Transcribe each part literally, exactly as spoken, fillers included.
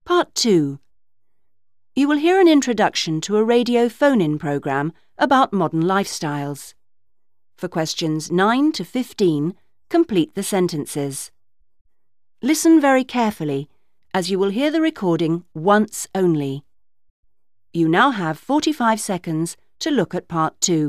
Part two. You will hear an introduction to a radio phone-in programme about modern lifestyles. For questions nine to fifteen, complete the sentences. Listen very carefully, as you will hear the recording once only. You now have forty-five seconds to look at Part two.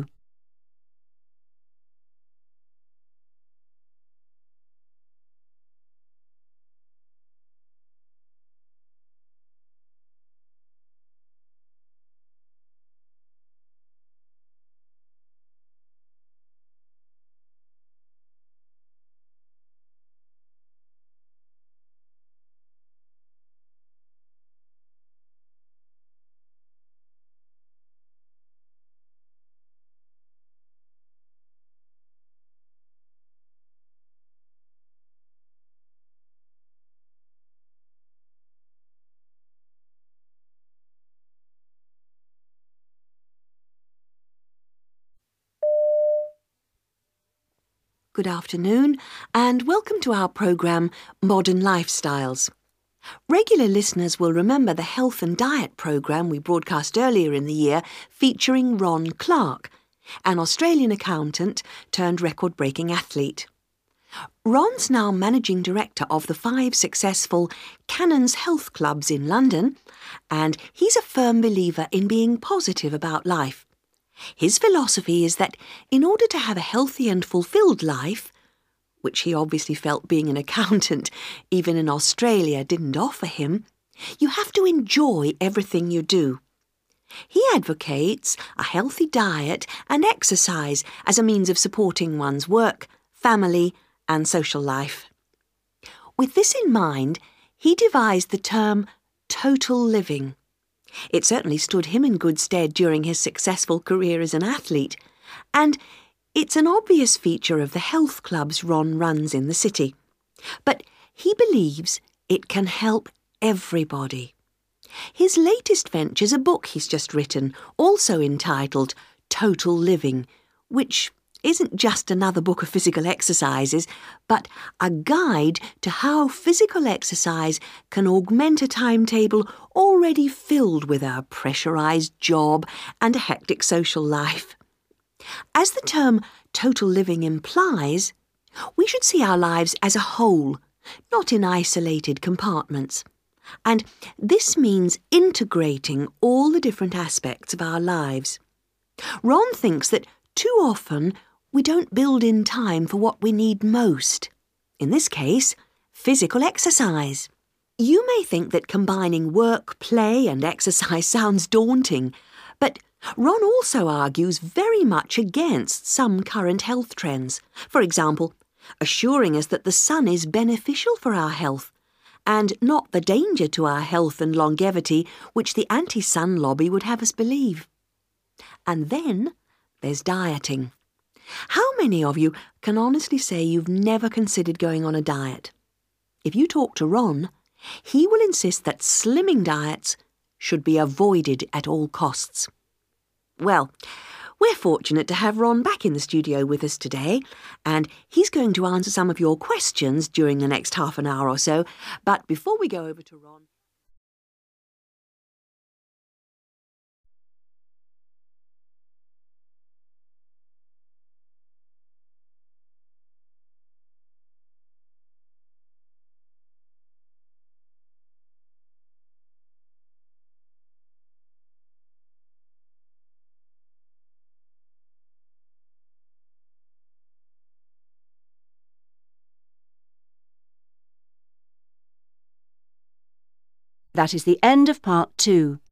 Good afternoon and welcome to our programme Modern Lifestyles. Regular listeners will remember the health and diet programme we broadcast earlier in the year featuring Ron Clark, an Australian accountant turned record-breaking athlete. Ron's now managing director of the five successful Cannons Health Clubs in London, and he's a firm believer in being positive about life. His philosophy is that in order to have a healthy and fulfilled life, which he obviously felt being an accountant, even in Australia, didn't offer him, you have to enjoy everything you do. He advocates a healthy diet and exercise as a means of supporting one's work, family and social life. With this in mind, he devised the term total living. It certainly stood him in good stead during his successful career as an athlete, and it's an obvious feature of the health clubs Ron runs in the city. But he believes it can help everybody. His latest venture's a book he's just written, also entitled Total Living, which isn't just another book of physical exercises, but a guide to how physical exercise can augment a timetable already filled with a pressurised job and a hectic social life. As the term total living implies, we should see our lives as a whole, not in isolated compartments. And this means integrating all the different aspects of our lives. Ron thinks that too often we don't build in time for what we need most. In this case, physical exercise. You may think that combining work, play and exercise sounds daunting, but Ron also argues very much against some current health trends. For example, assuring us that the sun is beneficial for our health and not the danger to our health and longevity which the anti-sun lobby would have us believe. And then there's dieting. How many of you can honestly say you've never considered going on a diet? If you talk to Ron, he will insist that slimming diets should be avoided at all costs. Well, we're fortunate to have Ron back in the studio with us today, and he's going to answer some of your questions during the next half an hour or so. But before we go over to Ron... That is the end of Part two.